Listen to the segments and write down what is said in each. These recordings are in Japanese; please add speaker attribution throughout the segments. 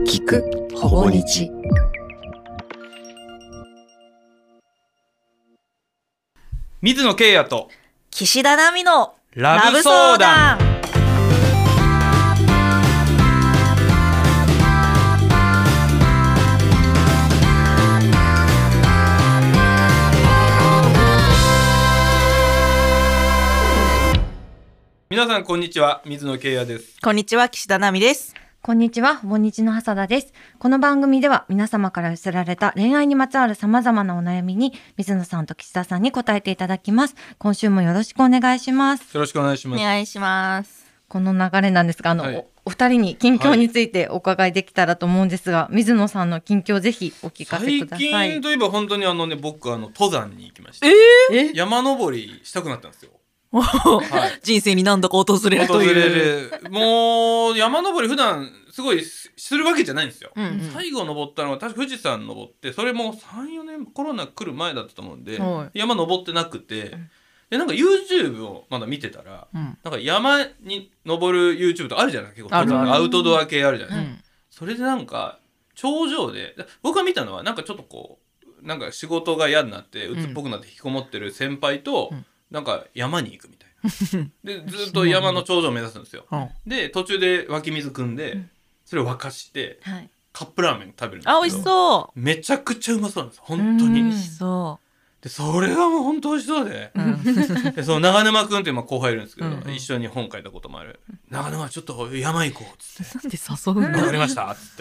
Speaker 1: 聞くほぼ日。
Speaker 2: 水野圭也と
Speaker 3: 岸田奈美の
Speaker 2: ラブ相談。皆さんこんにちは、水野圭也です。
Speaker 3: こんにちは、岸田奈美です。
Speaker 4: こんにちは、ほぼ日の浅田です。この番組では皆様から寄せられた恋愛にまつわる様々なお悩みに水野さんと岸田さんに答えていただきます。今週もよろしくお願いします。
Speaker 2: よろしくお願いします。
Speaker 3: お願いします。
Speaker 4: この流れなんですが、
Speaker 2: はい、
Speaker 4: お二人に近況についてお伺いできたらと思うんですが、水野さんの近況ぜひお聞かせください。
Speaker 2: 最近といえば本当に僕登山に行きました。山登りしたくなったんですよ。
Speaker 3: はい、人生に何度か訪れるという。
Speaker 2: もう山登り普段すごいするわけじゃないんですよ、最後登ったのは確か富士山登って、それも 3,4 年コロナ来る前だったと思うんで、山登ってなくて、でなんか YouTube をまだ見てたら、なんか山に登る YouTube とかあるじゃないですか。結構アウトドア系あるじゃないですか、それでなんか頂上で僕が見たのはなんかちょっとこうなんか仕事が嫌になって鬱っぽくなって引きこもってる先輩と、なんか山に行くみたいなでずっと山の頂上を目指すんですよ、で途中で湧き水汲んでそれを沸かして、カップラーメン食べるんですけど、
Speaker 3: 美味しそう。
Speaker 2: めちゃくちゃうまそうなんです本当に。
Speaker 3: 美味しそう
Speaker 2: でそれがもう本当美味しそうで、でその長沼くんっていう後輩いるんですけど、一緒に本書いたこともある。長沼ちょっと山行こうっつって。
Speaker 3: なんで誘うの？
Speaker 2: わかりましたっつって。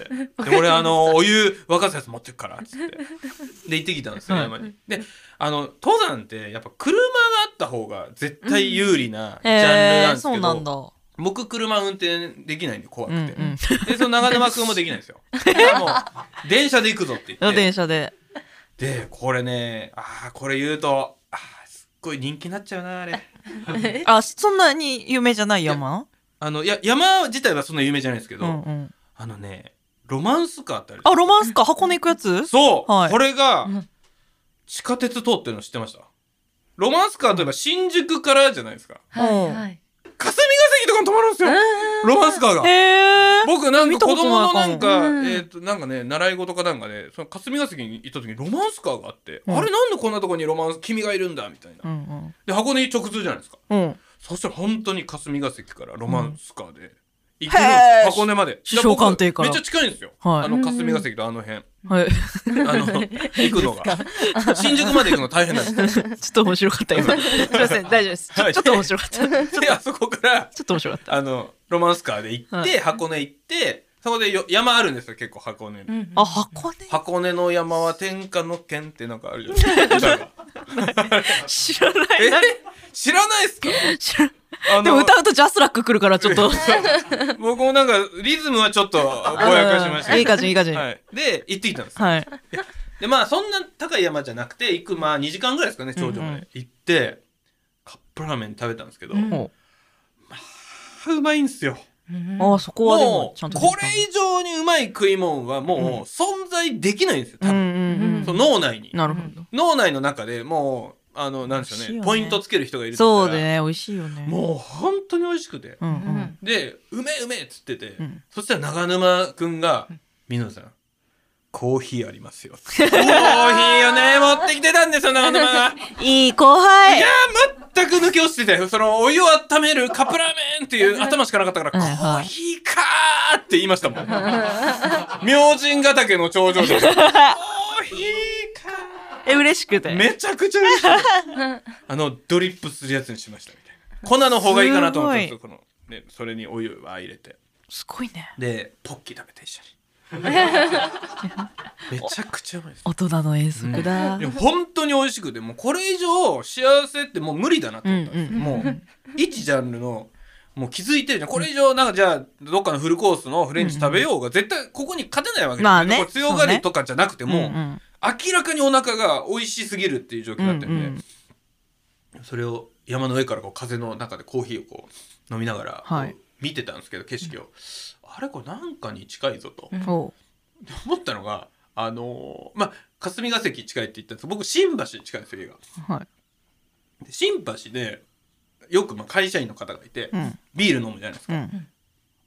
Speaker 2: で俺お湯沸かすやつ持ってくからっつってで行ってきたんですよ、山に。で登山ってやっぱ車があった方が絶対有利なジャンルなんですけど、
Speaker 3: そうなんだ。
Speaker 2: 僕車運転できないんで怖くて、でその長沼くんもできないんですよ。だからもう電車で行くぞって言って
Speaker 3: 電車で
Speaker 2: これね、これ言うとすっごい人気になっちゃうなあれ
Speaker 3: そんなに有名じゃない山？
Speaker 2: いや山自体はそんな有名じゃないですけど、ロマンスカーってある。
Speaker 3: ロマンスカー箱根行くやつ？
Speaker 2: そう、これが地下鉄通ってるの知ってました？ロマンスカーといえば新宿からじゃないですか。霞ヶ関とかに止まるんですよ、ロマンスカーが。僕なんか子供のなんかね習い事かなんかでその霞ヶ関に行った時にロマンスカーがあって、あれなんでこんなとこに君がいるんだみたいな、で箱根直通じゃないですか、そしたら本当に霞ヶ関からロマンスカーで行けるんですよ、箱根まで。
Speaker 3: 首相官邸から
Speaker 2: めっちゃ近いんですよ、霞ヶ関と辺、行くのが新宿まで行くの大変なんですちょ
Speaker 3: っと面白かった今。すいません、大丈夫です。ちょっと面白かった。
Speaker 2: であそこから
Speaker 3: ちょっと面白かった。
Speaker 2: ロマンスカーで行って、箱根行って、そこで山あるんですよ結構箱根に。箱根の山は天下の剣ってなんかあるじゃないですか。
Speaker 3: 知らない。
Speaker 2: 知らないっすか？
Speaker 3: でも歌うとジャスラック来るからちょっと
Speaker 2: 僕もなんかリズムはちょっとぼやかしました。
Speaker 3: いい感じいい感じ。
Speaker 2: で行ってきたんです。でそんな高い山じゃなくて行く2時間ぐらいですかね、頂上まで行ってカップラーメン食べたんですけど、うまいんすよ。
Speaker 3: そこはでもちゃんと
Speaker 2: これ以上にうまい食い物はもう存在できないんですよ多分、その脳内に。
Speaker 3: なるほど。
Speaker 2: 脳内の中でもうなんでしょうね、ポイントつける人がいる
Speaker 3: そうでね、美味しいよね。
Speaker 2: もう本当に美味しくて、でうめえっつってて、そしたら長沼くんが水野さんコーヒーありますよコーヒーをね持ってきてたんですよ長沼が。
Speaker 3: いい後輩。
Speaker 2: いや全く抜け落ちてて、そのお湯を温めるカップラーメンっていう頭しかなかったからコーヒーかーって言いましたもん明神ヶ岳の頂上でコーヒーかー
Speaker 3: 嬉しくて
Speaker 2: めちゃくちゃ嬉しくてドリップするやつにしましたみたいな。粉の方がいいかなと思ってそれにお湯は入れて、
Speaker 3: すごいね。
Speaker 2: でポッキー食べて一緒にめちゃくちゃうまいです。
Speaker 3: 大人の遠足だ。
Speaker 2: 本当に美味しくて、もうこれ以上幸せってもう無理だなと思ったんですよ。もう一ジャンルのもう気づいてるじゃん。これ以上なんかじゃあどっかのフルコースのフレンチ食べようが絶対ここに勝てないわけですよ。これ強がりとかじゃなくても明らかにお腹が美味しすぎるっていう状況だったんで、それを山の上から風の中でコーヒーを飲みながら見てたんですけど、景色をあれこれなんかに近いぞと思ったのが、霞ヶ関近いって言ったんですけど、僕新橋に近いんですよ家が。で新橋でよく会社員の方がいて、ビール飲むじゃないですか。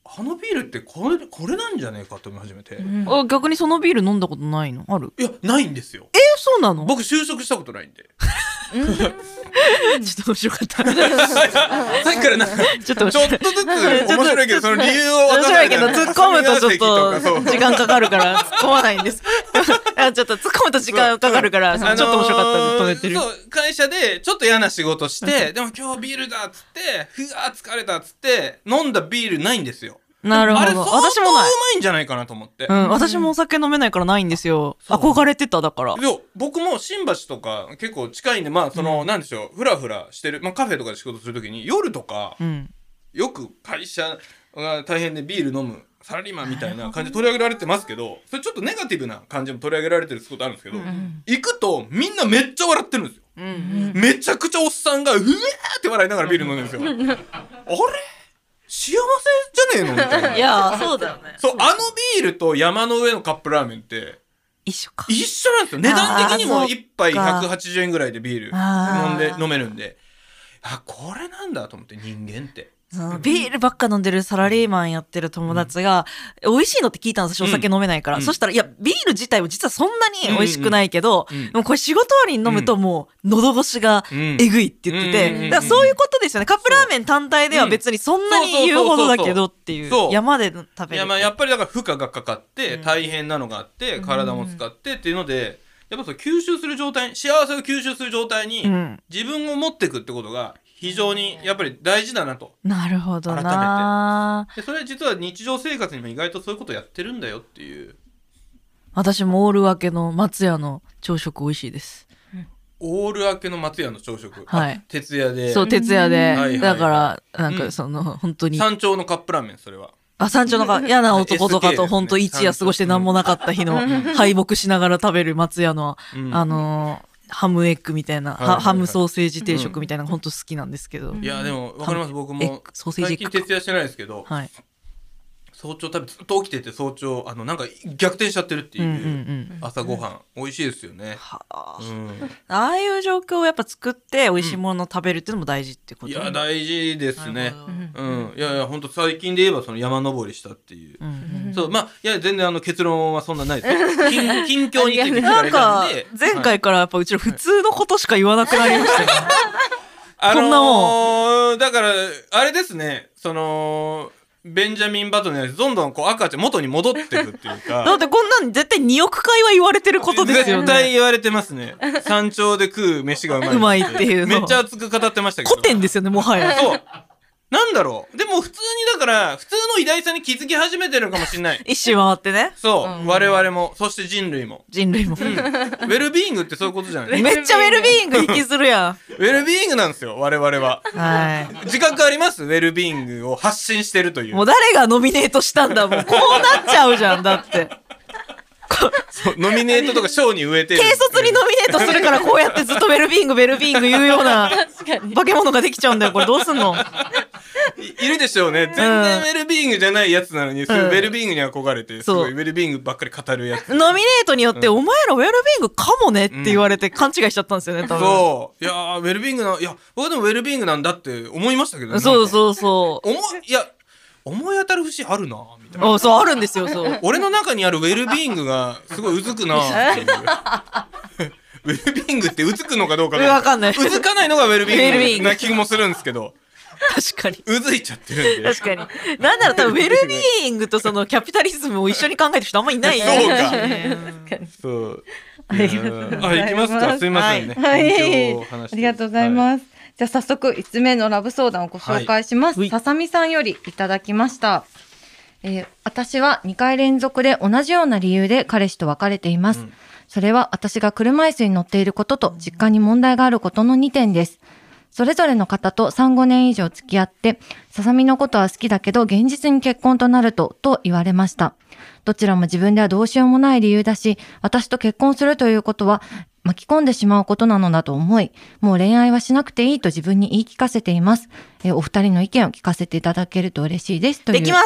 Speaker 2: あのビールってこれなんじゃねえかと思い始めて、
Speaker 3: 逆にそのビール飲んだことないのある？
Speaker 2: いやないんですよ。
Speaker 3: そうなの？
Speaker 2: 僕就職したことないんで
Speaker 3: ちょっと面白かった
Speaker 2: さっきからなんか
Speaker 3: ちょっと
Speaker 2: ずつ面白いけどその理由を分
Speaker 3: 面
Speaker 2: からない
Speaker 3: 白いけど突っ込むとちょっと時間かかるから突っ込まないんですちょっと突っ込むと時間かかるからちょっと面白かったんで止めてる。
Speaker 2: そう会社でちょっと嫌な仕事してでも今日ビールだっつってふわー疲れたっつって飲んだビールないんですよ。
Speaker 3: なるほど。
Speaker 2: あれ相当うま
Speaker 3: 私もない
Speaker 2: いんじゃないかなと思って、
Speaker 3: 私もお酒飲めないからないんですよ。憧れてただから。
Speaker 2: 僕も新橋とか結構近いんでなんでしょうフラフラしてる、カフェとかで仕事するときに夜とか、よく会社が大変でビール飲むサラリーマンみたいな感じで取り上げられてますけど、それちょっとネガティブな感じも取り上げられてることあるんですけど、行くとみんなめっちゃ笑ってるんですよ、めちゃくちゃおっさんがうわーって笑いながらビール飲んでるんですよあれ幸せじゃねえのみたいな。
Speaker 3: いやそうだよね。
Speaker 2: そうあのビールと山の上のカップラーメンって
Speaker 3: 一緒か。
Speaker 2: 一緒なんですよ。値段的にも1杯180円ぐらいでビール飲めるんで、これなんだと思って人間って
Speaker 3: ビールばっか飲んでるサラリーマンやってる友達が、美味しいのって聞いたんですよ。お酒飲めないから、そしたらいやビール自体も実はそんなに美味しくないけど、でもこれ仕事終わりに飲むともう喉越しがえぐいって言ってて、だからそういうことですよね。カップラーメン単体では別にそんなに言うほどだけどっていう、山で食べる。
Speaker 2: やっぱりだから負荷がかかって大変なのがあって体も使ってっていうので、やっぱそう吸収する状態、幸せを吸収する状態に自分を持っていくってことが非常にやっぱり大事だなと。
Speaker 3: なるほどな。
Speaker 2: 改めて。でそれ実は日常生活にも意外とそういうことやってるんだよっていう。
Speaker 3: 私もオール明けの松屋の朝食美味しいです。
Speaker 2: オール明けの松屋の朝食、徹夜で。
Speaker 3: そう徹夜で、だからなんか本当に
Speaker 2: 山頂のカップラーメン、それは
Speaker 3: 山頂の嫌な男とかと本当一夜過ごして何もなかった日の敗北しながら食べる松屋のハムエッグみたいな、ハムソーセージ定食みたいなのが本当好きなんですけど、
Speaker 2: いやでも分かります。僕も最近徹夜してないですけど、早朝ずっと起きてて早朝なんか逆転しちゃってるっていう朝ごはん美味しいですよね。
Speaker 3: ああいう状況をやっぱ作って美味しいものを食べるっていうのも大事ってこと？
Speaker 2: いや大事ですね。いや本当最近で言えばその山登りしたっていう、そういや全然結論はそんなないです。近況について聞かれたんで、
Speaker 3: 前回からやっぱうちら普通のことしか言わなくなりましたね。
Speaker 2: こんなもんだからあれですね、ベンジャミン・バトンのやつどんどん赤ちゃん元に戻っていくっていうかだ
Speaker 3: ってこんなん絶対2億回は言われてることですよね。
Speaker 2: 絶対言われてますね。山頂で食う飯がうまいっていうのめっちゃ熱く語ってましたけど、
Speaker 3: 古典ですよねもはや。
Speaker 2: そうなんだろう、でも普通にだから普通の偉大さに気づき始めてるかもしれない。
Speaker 3: 一周回ってね。
Speaker 2: そう、我々もそして人類も
Speaker 3: ウ
Speaker 2: ェルビーイングってそういうことじゃない。
Speaker 3: めっちゃウェルビーイング引きするやん。
Speaker 2: ウェルビーイングなんですよ我々は。自覚あります？ウェルビーイングを発信してるという。
Speaker 3: もう誰がノミネートしたんだ、もうこうなっちゃうじゃん。だって
Speaker 2: そうノミネートとか賞に植えてる。
Speaker 3: 軽率にノミネートするからこうやってずっとウェルビーイング言うような化け物ができちゃうんだよ。これどうすんの？
Speaker 2: いるでしょうね。全然ウェルビーイングじゃないやつなのに、ウェルビーイングに憧れてすごいウェルビーイングばっかり語るやつ。
Speaker 3: ノミネートによって、お前らウェルビーイングかもねって言われて勘違いしちゃったんですよね多分。
Speaker 2: そういやウェルビーイングいや僕でもウェルビーイングなんだって思いましたけどね。
Speaker 3: そう
Speaker 2: いや思い当たる節あるなみたいな。
Speaker 3: そうあるんですよ。そう
Speaker 2: 俺の中にあるウェルビーイングがすごいうずくなっていうウェルビーイングってうずくのかどうか
Speaker 3: 分かんない。
Speaker 2: うずかないのがウェルビーイングな気もするんですけど
Speaker 3: 確かに
Speaker 2: うずいちゃってるんで。
Speaker 3: 確かになんなら多分ウェルビーイングとそのキャピタリズムを一緒に考えてる人あんまいないよね。
Speaker 2: そうか。行きますか。すいませんね。
Speaker 4: ありがとうございます。じゃあ早速5つ目のラブ相談をご紹介します。ささみさんよりいただきました。私は2回連続で同じような理由で彼氏と別れています。それは私が車椅子に乗っていることと実家に問題があることの2点です。それぞれの方と 3,5 年以上付き合って、ささみのことは好きだけど現実に結婚となると言われました。どちらも自分ではどうしようもない理由だし、私と結婚するということは巻き込んでしまうことなのだと思い、もう恋愛はしなくていいと自分に言い聞かせています。お二人の意見を聞かせていただけると嬉しいですという。
Speaker 3: できます。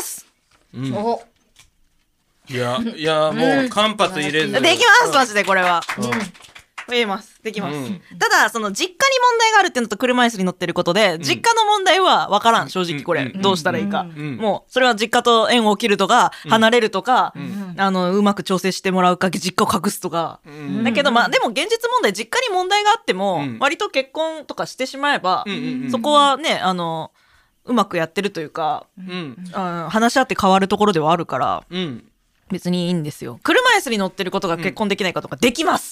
Speaker 2: いやもう間髪入れず
Speaker 3: できますマジでこれは。 言えます。できます。ただ、その実家に問題があるっていうのと車椅子に乗ってることで、実家の問題は分からん、正直これ。どうしたらいいか。もう、それは実家と縁を切るとか、離れるとか、うまく調整してもらうか、実家を隠すとか。だけど、まあ、でも現実問題、実家に問題があっても、割と結婚とかしてしまえば、そこはね、うまくやってるというか、話し合って変わるところではあるから、別にいいんですよ。車椅子に乗ってることが結婚できないかとかできます。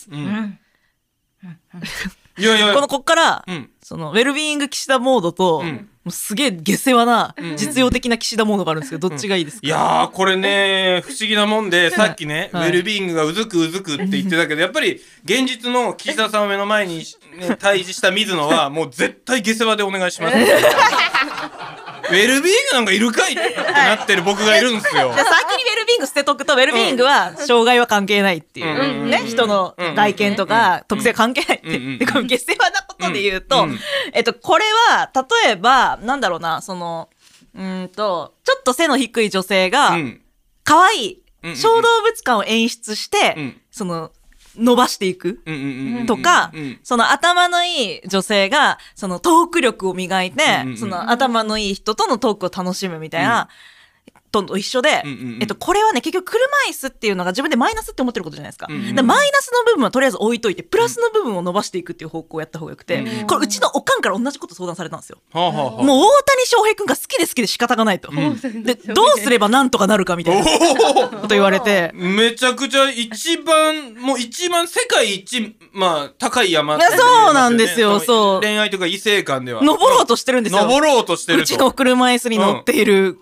Speaker 2: いやいや
Speaker 3: こっから、そのウェルビーイング岸田モードと、もうすげえ下世話な実用的な岸田モードがあるんですけど、どっちがいいですか？
Speaker 2: いやーこれね不思議なもんで、さっきね、ウェルビーイングがうずくって言ってたけど、やっぱり現実の岸田さんを目の前に、対峙した水野はもう絶対下世話でお願いしますウェルビーイングなんかいるかいってなってる僕がいるんですよ。
Speaker 3: じゃあ先にウェルビーイング捨てとくと、ウェルビーイングは障害は関係ないっていうね、人の外見とか特性関係ないって。で、この下世話なことで言うと、これは例えばなんだろうな、そのちょっと背の低い女性が可愛い小動物感を演出して、その伸ばしていくとか、その頭のいい女性がそのトーク力を磨いて、その頭のいい人とのトークを楽しむみたいな、と一緒で、これはね結局車椅子っていうのが自分でマイナスって思ってることじゃないですか。でマイナスの部分はとりあえず置いといて、プラスの部分を伸ばしていくっていう方向をやった方がよくて、これうちのおかんから同じこと相談されたんですよ。もう大谷翔平君が好きで仕方がないと、でどうすればなんとかなるかみたいなこと言われて、
Speaker 2: めちゃくちゃ一番世界一高い山って、
Speaker 3: そうなんですよ。そう
Speaker 2: 恋愛とか異性間では
Speaker 3: 登ろうとしてるんですよ。
Speaker 2: 登ろうとしてると。
Speaker 3: うちの車椅子に乗っている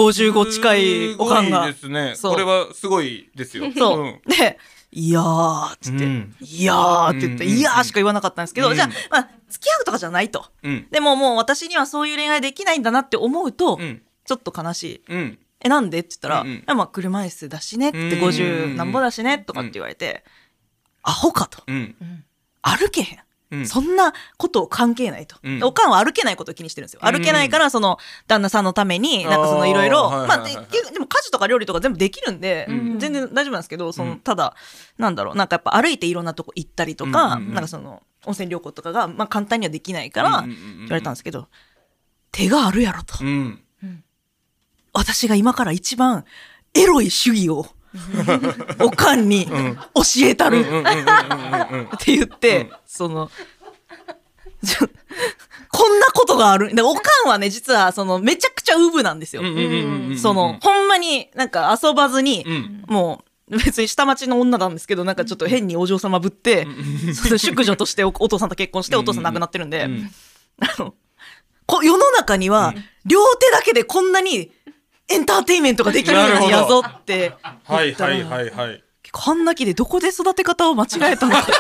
Speaker 3: 55近いおかんが。
Speaker 2: すごいですね。これはすごいですよ。
Speaker 3: そう。で、いやーっつって、いやーって言って、いやーしか言わなかったんですけど、じゃあ、付き合うとかじゃないと。でももう私にはそういう恋愛できないんだなって思うと、ちょっと悲しい。なんでって言ったら、車椅子だしねって、50なんぼだしねとかって言われて、アホかと。歩けへん。そんなことを関係ないと。おかんは歩けないことを気にしてるんですよ。歩けないから、その旦那さんのためになんかそのいろいろ、でも家事とか料理とか全部できるんで、全然大丈夫なんですけど、そのただなんだろう、なんかやっぱ歩いていろんなとこ行ったりとか、なんかその温泉旅行とかが簡単にはできないから言われたんですけど、手があるやろと。私が今から一番エロい主義をおかんに教えたるって言って、そのこんなことがある。でおかんはね実はそのめちゃくちゃウブなんですよ。そのほんまになんか遊ばずに、もう別に下町の女なんですけど、なんかちょっと変にお嬢様ぶって、淑女としてお父さんと結婚してお父さん亡くなってるんで、世の中には両手だけでこんなにエンターテインメントができるんやぞって言ったら、カンナキでどこで育て方を間違えたのかって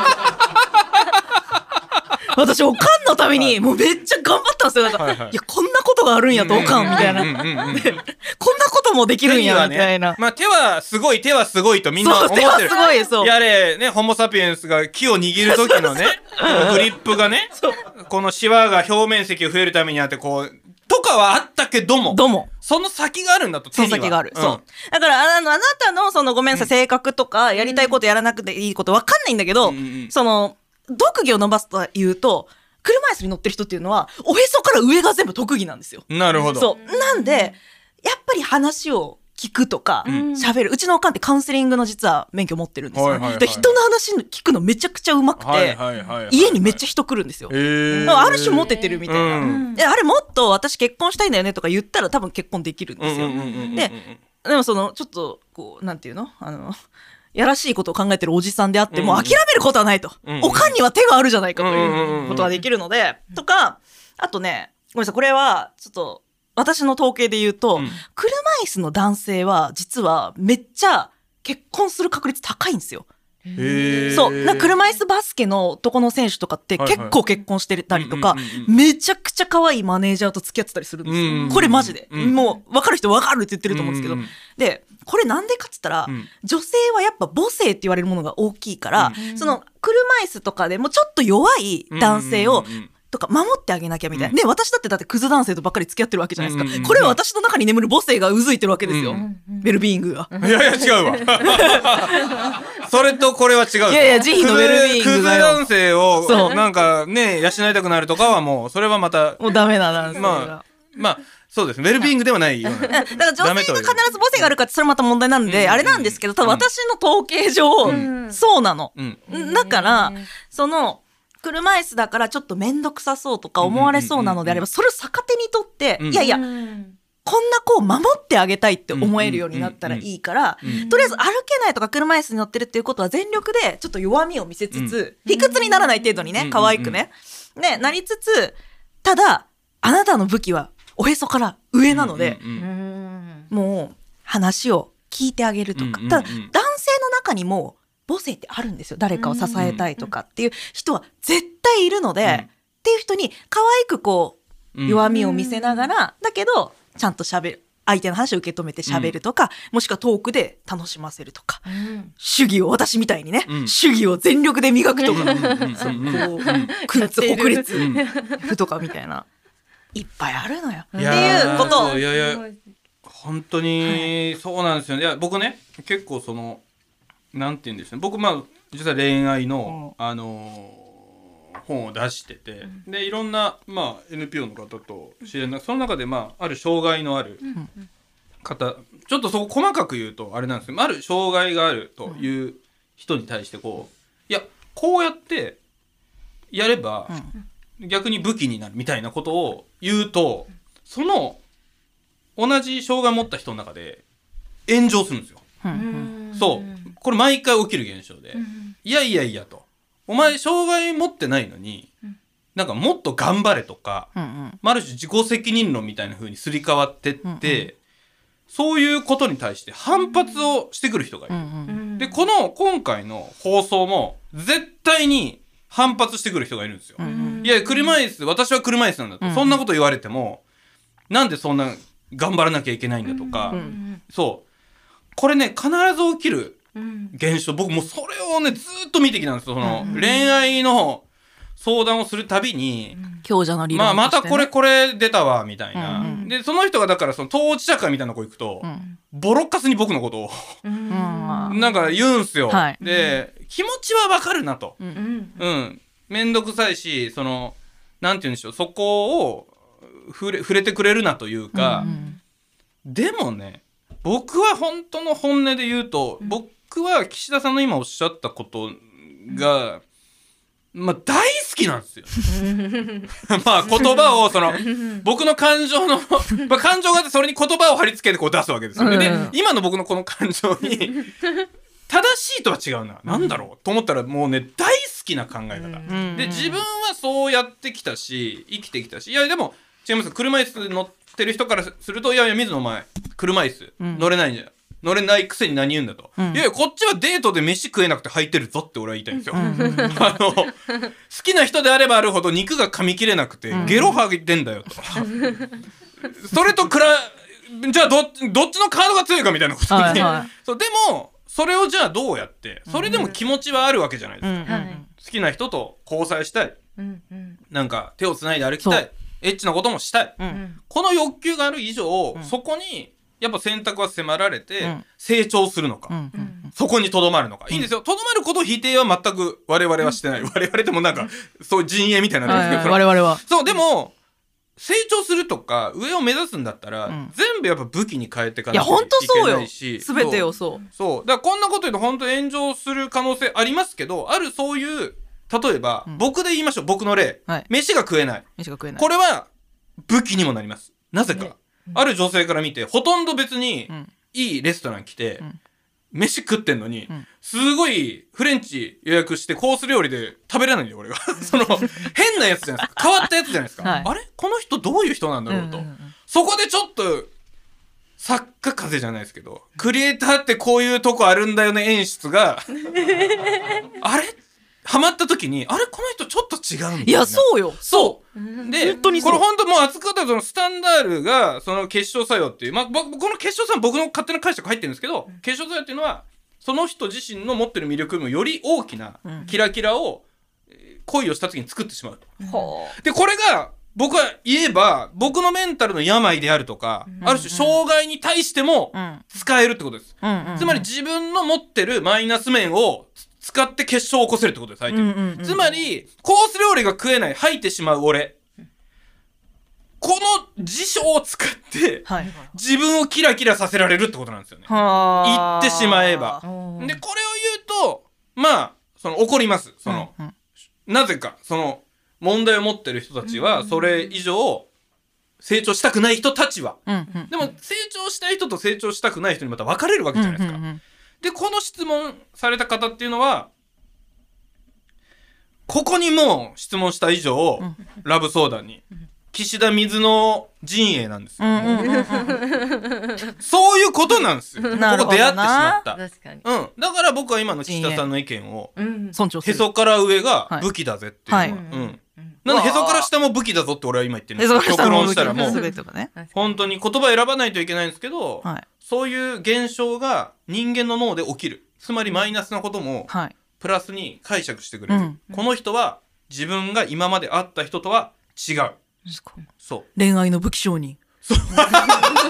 Speaker 3: 私おかんのためにもうめっちゃ頑張ったんですよ。なんか、いやこんなことがあるんやとおかんみたいな、こんなこともできるんやみたいな、
Speaker 2: 手はすごいとみんな思ってる。
Speaker 3: 手はすごい、そう
Speaker 2: やれね、ホモサピエンスが木を握る時のねグリップがね、このシワが表面積が増えるためにあってこうとかはあったけどもその先があるんだと。
Speaker 3: その先がある、そうだからあなたのそのごめんなさい、性格とかやりたいことやらなくていいこと分かんないんだけど、その特技を伸ばすというと、車椅子に乗ってる人っていうのはおへそから上が全部特技なんですよ。
Speaker 2: なるほど。
Speaker 3: そうなんでやっぱり話を聞くとか喋る、うちのおかんってカウンセリングの実は免許持ってるんですよ。で人の話聞くのめちゃくちゃうまくて、家にめっちゃ人来るんですよ。ある種モテてるみたいな。であれもっと私結婚したいんだよねとか言ったら多分結婚できるんですよ。でもそのちょっとこうなんていうの、やらしいことを考えてるおじさんであっても諦めることはないと、おかんには手があるじゃないかということができるので、とかあとね、ごめんなさい、これはちょっと私の統計で言うと、車椅子の男性は実はめっちゃ結婚する確率高いんですよ。そうな車椅子バスケの男の選手とかって結構結婚してたりとか、めちゃくちゃ可愛いマネージャーと付き合ってたりするんですよ。これマジで、もう分かる人分かるって言ってると思うんですけど、でこれなんでかっつったら、女性はやっぱ母性って言われるものが大きいから、その車椅子とかでもちょっと弱い男性をとか守ってあげなきゃみたいな、で私だってクズ男性とばっかり付き合ってるわけじゃないですか、これは私の中に眠る母性がうずいてるわけですよ、ウェルビーイングが。
Speaker 2: いや違うわそれとこれは違う。
Speaker 3: いや慈悲のウェルビーイングがよ、
Speaker 2: クズ男性をなんかね養いたくなるとかはもうそれはまた
Speaker 3: もうダメな男性
Speaker 2: がまあそうですね、ウェルビーイングではないような
Speaker 3: だから女性が必ず母性があるかってそれまた問題なんで、あれなんですけど、ただ私の統計上、そうなの、だからその車椅子だからちょっと面倒くさそうとか思われそうなのであれば、それを逆手にとって、いやいやこんな子を守ってあげたいって思えるようになったらいいから、とりあえず歩けないとか車椅子に乗ってるっていうことは全力でちょっと弱みを見せつつ、理屈にならない程度にね可愛くねなりつつ、ただあなたの武器はおへそから上なので、もう話を聞いてあげるとか、ただ男性の中にも母性ってあるんですよ。誰かを支えたいとかっていう人は絶対いるので、っていう人に可愛くこう弱みを見せながら、だけどちゃんと喋る、相手の話を受け止めて喋るとか、もしくはトークで楽しませるとか、主義を私みたいにね、主義を全力で磨くとか、区立国立とかみたいないっぱいあるのよっていうことを。
Speaker 2: いや本当にそうなんですよね。いや僕ね結構そのなんて言うんですね、僕実は恋愛の、本を出してて、でいろんな、NPO の方と知り合いな、その中である障害のある方、ちょっとそこ細かく言うとあれなんですけど、ある障害があるという人に対してこうやってやれば、逆に武器になるみたいなことを言うと、その同じ障害を持った人の中で炎上するんですよ。そうこれ毎回起きる現象で、いやと、お前障害持ってないのに、なんかもっと頑張れとか、ある種自己責任論みたいな風にすり替わってって、そういうことに対して反発をしてくる人がいる。で今回の放送も絶対に反発してくる人がいるんですよ。いや私は車椅子なんだと、そんなこと言われてもなんでそんな頑張らなきゃいけないんだとか、そうこれね必ず起きる現象、僕もそれをねずっと見てきたんですよ。その恋愛の相談をするたびに、
Speaker 3: 強者の理論としてね、
Speaker 2: またこれ出たわみたいな、でその人がだからその当事者会みたいなとこ行くと、ボロッカスに僕のことをなんか言うんすよ、で気持ちはわかるなと、めんどくさいし、そのなんて言うんでしょう、そこを触れてくれるなというか、でもね僕は本当の本音で言うと、僕は岸田さんの今おっしゃったことが、大好きなんですよ言葉をその僕の感情の感情があってそれに言葉を貼り付けてこう出すわけですよね。で今の僕のこの感情に正しいとは違うな、なんだろうと思ったら、もうね大好きな考え方で、自分はそうやってきたし生きてきたし、いやでも違います、車椅子乗ってる人からすると、いや水野お前車椅子乗れないんじゃん、乗れないくせに何言うんだと、いやこっちはデートで飯食えなくて履いてるぞって俺は言いたいんですよ。好きな人であればあるほど肉が噛み切れなくてゲロ吐いてんだよとそれとじゃあどっちのカードが強いかみたいなことに、そうでもそれをじゃあどうやって、それでも気持ちはあるわけじゃないですか、好きな人と交際したい、なんか手をつないで歩きたい、エッチなこともしたい、この欲求がある以上、そこにやっぱ選択は迫られて、成長するのか、そこにとどまるのか、いいんですよ、とどまることを否定は全く我々はしてない、我々でもなんかそういう陣営みたいになってるんですけど、
Speaker 3: 我々は
Speaker 2: そうでも成長するとか上を目指すんだったら、全部やっぱ武器に変えていかないといけないし、
Speaker 3: 全てをそう
Speaker 2: だからこんなこと言うと本当に炎上する可能性ありますけど、あるそういう例えば、僕で言いましょう、僕の例、飯が食えない、これは武器にもなります。なぜか、ある女性から見てほとんど別にいいレストラン来て、飯食ってんのに、すごいフレンチ予約してコース料理で食べれないんだよ俺がその変なやつじゃないですか、変わったやつじゃないですか、あれこの人どういう人なんだろうと、そこでちょっと作家風じゃないですけど、クリエイターってこういうとこあるんだよね演出があれハマった時に、あれこの人ちょっと違うんだよね。
Speaker 3: いやそうよ、
Speaker 2: そうで本当にこれ本当もう熱く言ったら、スタンダールがその結晶作用っていう、この結晶作用僕の勝手な解釈入ってるんですけど、結晶作用っていうのはその人自身の持ってる魅力よりもより大きなキラキラを恋をした時に作ってしまうと。でこれが僕は言えば僕のメンタルの病であるとか、ある種障害に対しても使えるってことです、つまり自分の持ってるマイナス面を使って結晶を起こせるってことです相手に、つまりコース料理が食えない吐いてしまう俺、この事象を使って自分をキラキラさせられるってことなんですよね、言ってしまえば。でこれを言うとまあその怒ります。その、なぜかその問題を持ってる人たちはそれ以上成長したくない人たちは、でも成長したい人と成長したくない人にまた分かれるわけじゃないですか、でこの質問された方っていうのはここにもう質問した以上、ラブ相談に岸田水の陣営なんですよ、そういうことなんですよここ出会ってしまった。確かに、だから僕は今の岸田さんの意見を、へそから上が武器だぜっていうのは、なんでへそから下も武器だぞって俺は今言ってるんですよ。極論したらもう本当に言葉選ばないといけないんですけど、そういう現象が人間の脳で起きる。つまりマイナスなこともプラスに解釈してくれる、この人は自分が今まで会った人とは違う。そう
Speaker 3: 恋愛の武器商人。
Speaker 2: 本当に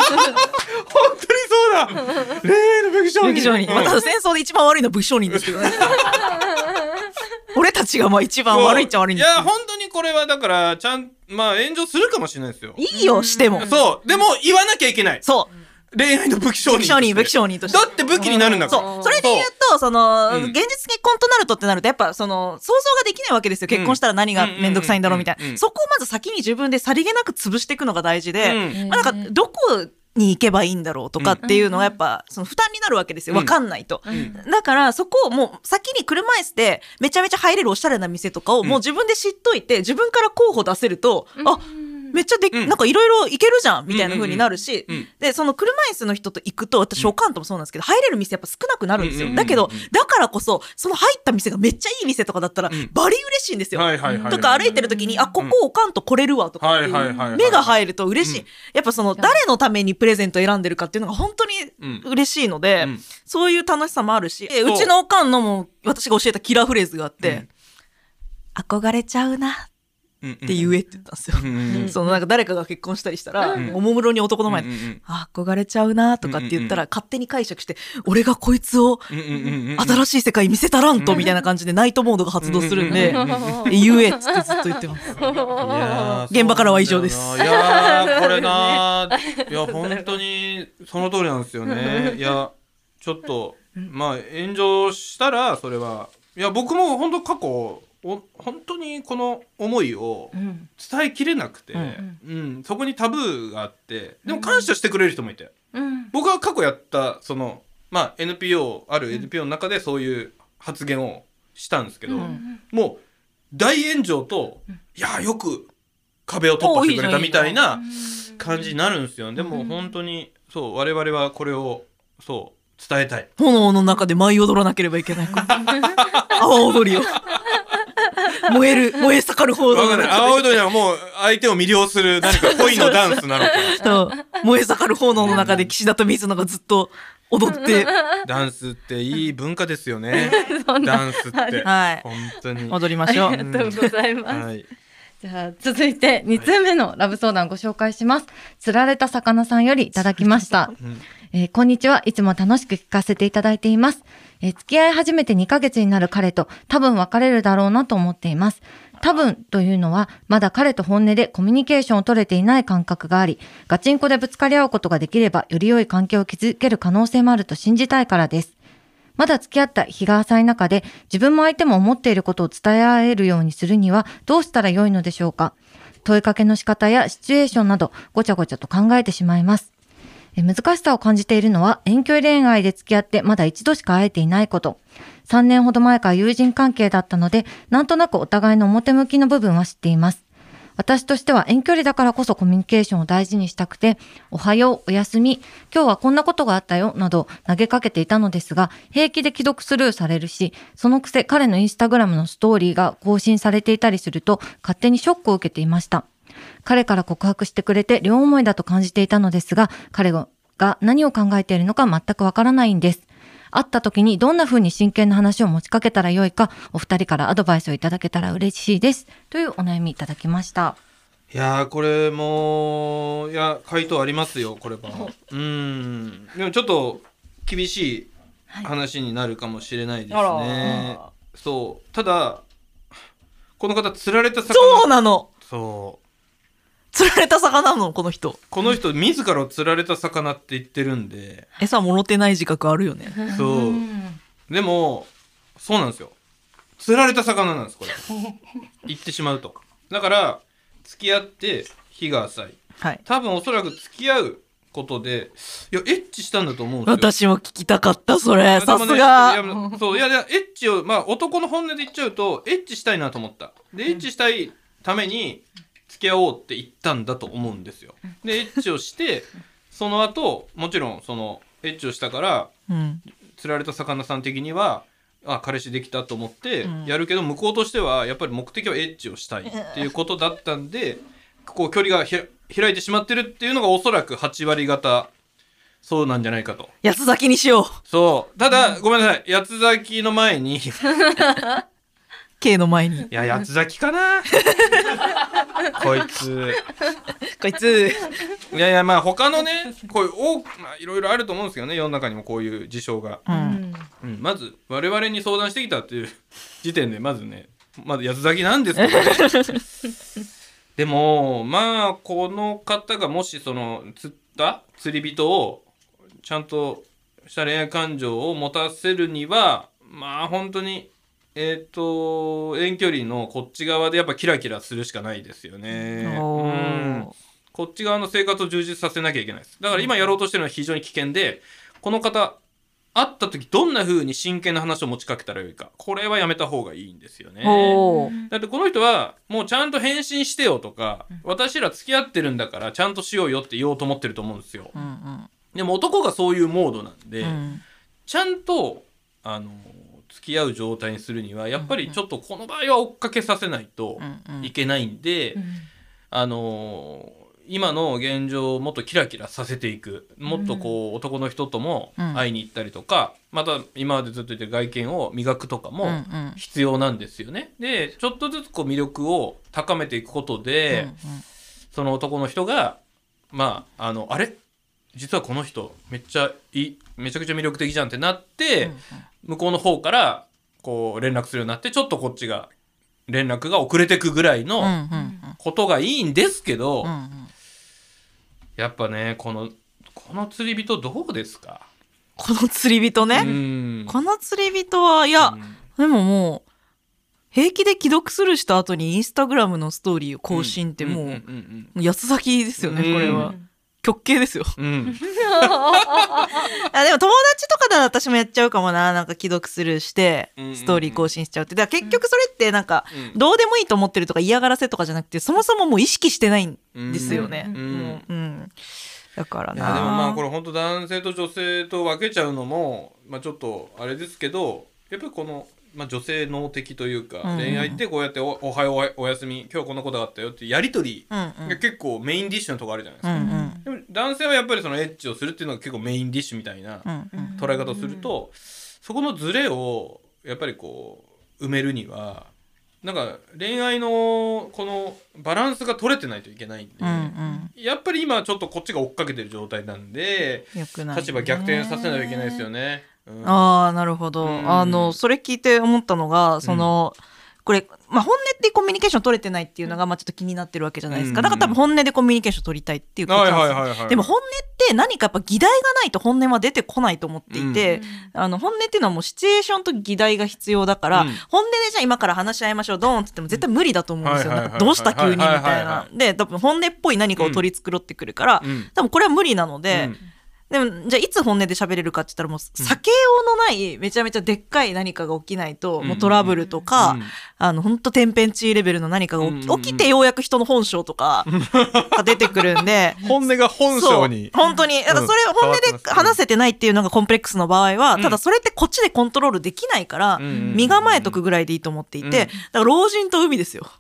Speaker 2: そうだ恋愛の武器商人、
Speaker 3: また戦争で一番悪いのは武器商人ですけどね俺たちがまあ一番悪いっちゃ悪いんですけど、
Speaker 2: いや本当にこれはだからまあ炎上するかもしれないですよ。
Speaker 3: いいよしても、
Speaker 2: そうでも言わなきゃいけない。そう恋愛の武器商人としてだって武器になるんだから。
Speaker 3: それで言うとその、現実結婚となるとってなるとやっぱその想像ができないわけですよ。結婚したら何がめんどくさいんだろうみたいな、そこをまず先に自分でさりげなく潰していくのが大事で、なんかどこに行けばいいんだろうとかっていうのはやっぱその負担になるわけですよ、分かんないと、だからそこをもう先に車椅子でめちゃめちゃ入れるおしゃれな店とかをもう自分で知っといて、自分から候補出せると、めっちゃなんかいろいろいけるじゃんみたいな風になるし、でその車椅子の人と行くと、私おかんともそうなんですけど、入れる店やっぱ少なくなるんですよ。だけどだからこそその入った店がめっちゃいい店とかだったらバリ嬉しいんですよ。とか歩いてる時にここおかんと来れるわとかっていう目が入ると嬉しい。やっぱその誰のためにプレゼント選んでるかっていうのが本当に嬉しいので、そういう楽しさもあるし、うちのおかんのも私が教えたキラーフレーズがあって、憧れちゃうなって言えって言ったんですよ、そのなんか誰かが結婚したりしたら、おもむろに男の前で、憧れちゃうなとかって言ったら、勝手に解釈して俺がこいつを新しい世界見せたらんとみたいな感じでナイトモードが発動するんで、言えっつってずっと言ってます。現場からは以上です。
Speaker 2: いやこれないや本当にその通りなんですよね。いやちょっとまあ炎上したらそれはいや僕も本当過去本当にこの思いを伝えきれなくて、そこにタブーがあって、でも感謝してくれる人もいて、僕は過去やったその、まあ、NPO ある NPO の中でそういう発言をしたんですけど、もう大炎上と、いやよく壁を突破してくれたみたいな感じになるんですよ。でも本当にそう我々はこれをそう伝えたい。
Speaker 3: 炎の中で舞い踊らなければいけない阿波踊りを燃え盛る方の
Speaker 2: 阿波踊りはもう相手を魅了する何か恋のダンスなのか
Speaker 3: そう燃え盛る炎の中で岸田と水野がずっと踊って
Speaker 2: ダンスっていい文化ですよねダンスって、本当に
Speaker 3: 踊りましょう。
Speaker 4: ありがとうございます、じゃあ続いて2通目のラブ相談ご紹介します。釣られた魚さんよりいただきました、こんにちは。いつも楽しく聞かせていただいています。付き合い始めて2ヶ月になる彼と多分別れるだろうなと思っています。多分というのはまだ彼と本音でコミュニケーションを取れていない感覚があり、ガチンコでぶつかり合うことができればより良い関係を築ける可能性もあると信じたいからです。まだ付き合った日が浅い中で自分も相手も思っていることを伝えられるようにするにはどうしたら良いのでしょうか。問いかけの仕方やシチュエーションなどごちゃごちゃと考えてしまいます。難しさを感じているのは遠距離恋愛で付き合ってまだ一度しか会えていないこと。3年ほど前から友人関係だったのでなんとなくお互いの表向きの部分は知っています。私としては遠距離だからこそコミュニケーションを大事にしたくて、おはよう、おやすみ、今日はこんなことがあったよなど投げかけていたのですが、平気で既読スルーされるし、そのくせ彼のインスタグラムのストーリーが更新されていたりすると勝手にショックを受けていました。彼から告白してくれて両思いだと感じていたのですが、彼が何を考えているのか全くわからないんです。 会った時にどんな風に真剣な話を持ちかけたらよいか、お二人からアドバイスをいただけたら嬉しいですというお悩みいただきました。
Speaker 2: いやこれも回答ありますよ。これはでもちょっと厳しい話になるかもしれないですね。そうただこの方釣られた魚。
Speaker 3: そうなの。
Speaker 2: そう
Speaker 3: 釣られた魚なのこの人
Speaker 2: 自らを釣られた魚って言ってるんで、
Speaker 3: 餌もろてない自覚あるよね。
Speaker 2: そうでもそうなんですよ。釣られた魚なんですこれ言ってしまうと。だから付き合って日が浅い、はい、多分おそらく付き合うことでエッチしたんだと思うんですよ。
Speaker 3: 私も聞きたかったそれ。さすが。
Speaker 2: エッチを男の本音で言っちゃうとエッチしたいなと思った。でエッチしたいために付き合おうって言ったんだと思うんですよ。でエッチをしてその後もちろんそのエッチをしたから、釣られた魚さん的には彼氏できたと思ってやるけど、向こうとしてはやっぱり目的はエッチをしたいっていうことだったんで、こう距離が開いてしまってるっていうのがおそらく8割方そうなんじゃないかと。
Speaker 3: 八つ咲きにしよう。
Speaker 2: そうただごめんなさい、八つ咲きの前に
Speaker 3: K の前に
Speaker 2: 八つ咲きかなこいついやまあ他のねこういういろいろあると思うんですけどね、世の中にもこういう事象が、まず我々に相談してきたっていう時点でまず八つ咲きなんですけどねでもこの方がもしその釣った釣り人をちゃんとした恋愛感情を持たせるには本当に遠距離のこっち側でやっぱキラキラするしかないですよね。こっち側の生活を充実させなきゃいけないです。だから今やろうとしてるのは非常に危険で、この方会った時どんな風に真剣な話を持ちかけたらよいか、これはやめた方がいいんですよね。だってこの人はもうちゃんと返信してよとか、私ら付き合ってるんだからちゃんとしようよって言おうと思ってると思うんですよ。でも男がそういうモードなんで、ちゃんと付き合う状態にするにはやっぱりちょっとこの場合は追っかけさせないといけないんで、今の現状をもっとキラキラさせていく、もっとこう男の人とも会いに行ったりとか、また今までずっと言ってる外見を磨くとかも必要なんですよね。でちょっとずつこう魅力を高めていくことで、その男の人があれ実はこの人めちゃくちゃ魅力的じゃんってなって、向こうの方からこう連絡するようになって、ちょっとこっちが連絡が遅れてくぐらいのことがいいんですけど、やっぱねこの釣り人どうですか？
Speaker 3: この釣り人ね、この釣り人はでももう平気で既読するした後にインスタグラムのストーリーを更新ってもう八つ咲きですよね、これは。極刑ですよ、でも友達とかなら私もやっちゃうかもな。なんか既読スルーしてストーリー更新しちゃうって。だから結局それってなんかどうでもいいと思ってるとか嫌がらせとかじゃなくて、そもそももう意識してないんですよね。だからな。
Speaker 2: でもこれ本当男性と女性と分けちゃうのもちょっとあれですけど、やっぱりこの女性脳的というか、恋愛ってこうやっておはようおやすみ今日こんなことがあったよってやり取りが結構メインディッシュのとこあるじゃないですか。でも男性はやっぱりそのエッチをするっていうのが結構メインディッシュみたいな捉え方をすると、そこのズレをやっぱりこう埋めるにはなんか恋愛のこのバランスが取れてないといけないんで、やっぱり今ちょっとこっちが追っかけてる状態なんで、立場逆転させないといけないですよね。
Speaker 3: なるほど。それ聞いて思ったのが、これ、本音ってコミュニケーション取れてないっていうのがちょっと気になってるわけじゃないですか。だから多分本音でコミュニケーション取りたいっていうことなんですよ。でも本音って何かやっぱ議題がないと本音は出てこないと思っていて、本音っていうのはもうシチュエーションと議題が必要だから、本音でじゃあ今から話し合いましょうドーンって言っても絶対無理だと思うんですよ。なんかどうした急にみたいな。で多分本音っぽい何かを取り繕ってくるから、多分これは無理なので、でもじゃあいつ本音で喋れるかって言ったら、もう避けようのないめちゃめちゃでっかい何かが起きないと、もうトラブルとか、ほんと天変地異レベルの何かが起きてようやく人の本性とかが出てくるんで
Speaker 2: 本音が本性に
Speaker 3: 本当にだからそれ本音で話せてないっていうのがコンプレックスの場合は、ただそれってこっちでコントロールできないから、身構えとくぐらいでいいと思っていて、だから老人と海ですよ。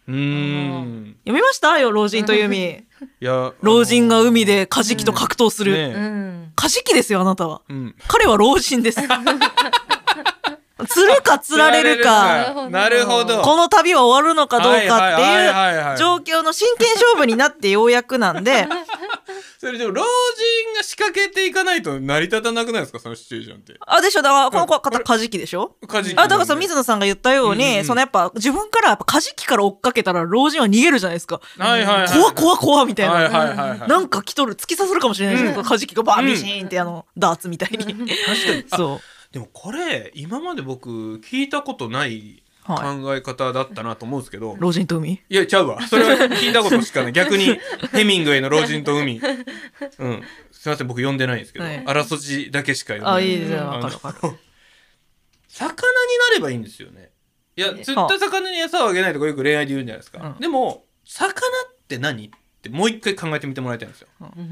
Speaker 3: 読みましたよ、老人という海。
Speaker 2: いや、
Speaker 3: 老人が海でカジキと格闘する、
Speaker 2: ね
Speaker 3: カジキですよあなたは、彼は老人です釣るか釣られるか、
Speaker 2: なるほど、
Speaker 3: この旅は終わるのかどうかっていう状況の真剣勝負になってようやくなんで
Speaker 2: それでも老人が仕掛けていかないと成り立たなくないですか、そのシチュエーションって。
Speaker 3: でしょ、だからこの方カジキでしょ。
Speaker 2: カジキ
Speaker 3: だから水野さんが言ったように、そのやっぱ自分からやっぱカジキから追っかけたら老人は逃げるじゃないですか。怖みたいな、なんか来とる、突き刺さるかもしれないですけど、カジキがバーンビシーンってダーツみたいに確かに
Speaker 2: そうでもこれ今まで僕聞いたことない考え方だったなと思うんですけど、
Speaker 3: 老人と海、
Speaker 2: いやちゃうわ、それは聞いたことしかない逆にヘミングウェイの老人と海、すいません僕読んでないんですけど、あらすじだけしか読んでない。
Speaker 3: いいですよ、分かる分かる
Speaker 2: 魚になればいいんですよね。いや釣った魚に餌をあげないとかよく恋愛で言うんじゃないですか、でも魚って何ってもう一回考えてみてもらいたいんですよ、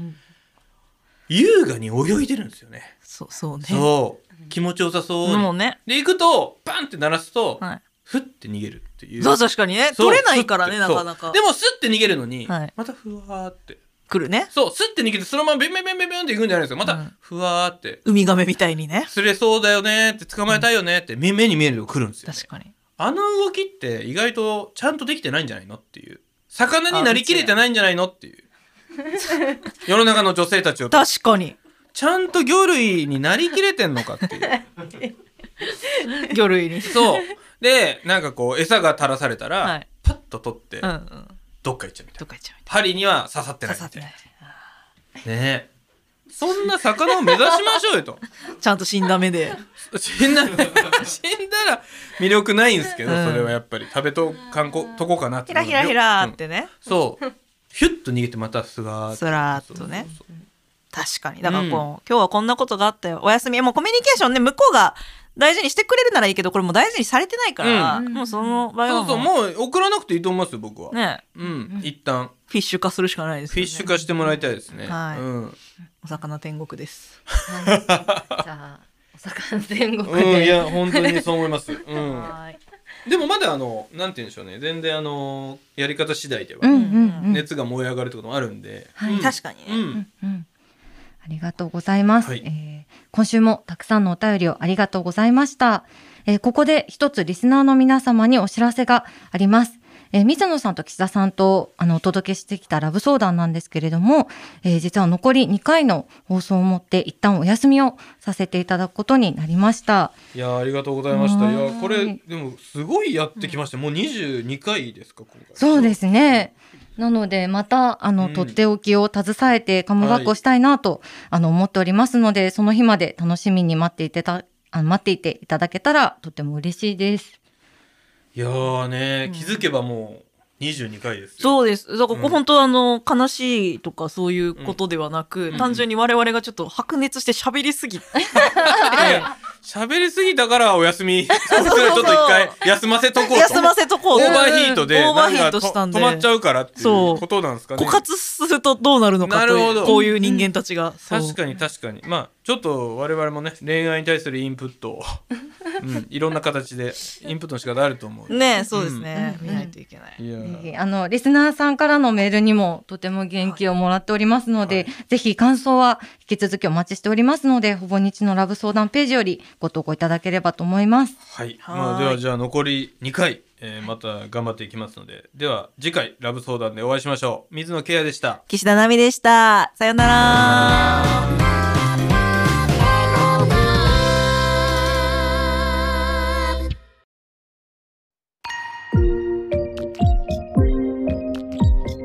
Speaker 2: 優雅に泳いでるんですよね。
Speaker 3: そうね、
Speaker 2: そう気持ちよさそうに、で行くとバンって鳴らすと、ふって逃げるっていう。
Speaker 3: 確かにね、取れないからねなかなか。
Speaker 2: でもスッて逃げるのに、またふわーって
Speaker 3: 来るね。
Speaker 2: そうスッて逃げてそのままビュンビュンビュンビュンって行くんじゃないですよ。またふわーって、
Speaker 3: ウミガメみたいにね、
Speaker 2: 釣れそうだよねって捕まえたいよねって、目に見えると来るんですよ、
Speaker 3: 確かに
Speaker 2: あの動きって意外とちゃんとできてないんじゃないのっていう、魚になりきれてないんじゃないのっていう世の中の女性たちを
Speaker 3: 確かに
Speaker 2: ちゃんと魚類になりきれてんのかっていう
Speaker 3: 魚類に
Speaker 2: そうでなんかこう餌が垂らされたら、パッと取って、どっか行っちゃうみたいな、針には刺さってないみたいなね。そんな魚を目指しましょうよと
Speaker 3: ちゃんと死んだ目で
Speaker 2: 死んだら魅力ないんですけど、それはやっぱり食べとかんとこかなって、
Speaker 3: ひらひらひらってね、
Speaker 2: そうヒュッと逃げてまたスラ
Speaker 3: ーっとね。確かにだから今日はこんなことがあったよ、おやすみ、もうコミュニケーションね、向こうが大事にしてくれるならいいけど、これもう大事にされてないから、もうその場合は
Speaker 2: もう送らなくていいと思いますよ僕はね。一旦
Speaker 3: フィッシュ化するしかないですよね。
Speaker 2: フィッシュ化してもらいたいですね。
Speaker 3: お魚天国です。
Speaker 4: じゃあお魚天国で、
Speaker 2: いや本当にそう思います。でもまだなんて言うんでしょうね、全然やり方次第では熱が燃え上がるってこともあるんで、
Speaker 3: 確かにね。
Speaker 4: ありがとうございます、今週もたくさんのお便りをありがとうございました、ここで一つリスナーの皆様にお知らせがあります。水野さんと岸田さんとお届けしてきたラブ相談なんですけれども、実は残り2回の放送をもって一旦お休みをさせていただくことになりました。
Speaker 2: いやありがとうございました。いやこれでもすごいやってきました、もう22回ですか今回。
Speaker 4: そうですね、なのでまたとっておきを携えてカムバックをしたいなと、思っておりますので、その日まで楽しみに待っていていただけたらとても嬉しいです。
Speaker 2: いやーね、気づけばもう22回ですよ。
Speaker 3: そうです。だから本当悲しいとかそういうことではなく、単純に我々がちょっと白熱して喋りすぎて
Speaker 2: 喋りすぎたからお休みちょっと一回休ませとこうと、オーバーヒートで止まっちゃうからっていうことなんですかね。
Speaker 3: 枯渇するとどうなるのかという、こういう人間たちが、
Speaker 2: 確かにまあちょっと我々もね恋愛に対するインプットをいろんな形でインプットの仕方あると思う
Speaker 3: ね。そうですね、見ないといけない。
Speaker 4: リスナーさんからのメールにもとても元気をもらっておりますので、ぜひ感想は引き続きお待ちしておりますので、ほぼ日のラブ相談ページよりご投稿いただければと思います。
Speaker 2: はい、ではじゃあ残り2回、また頑張っていきますので、では次回ラブ相談でお会いしましょう。水野ケアでした。
Speaker 3: 岸田奈美でした。さよなら。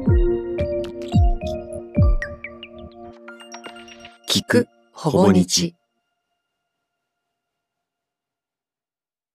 Speaker 1: 聞くほぼ日。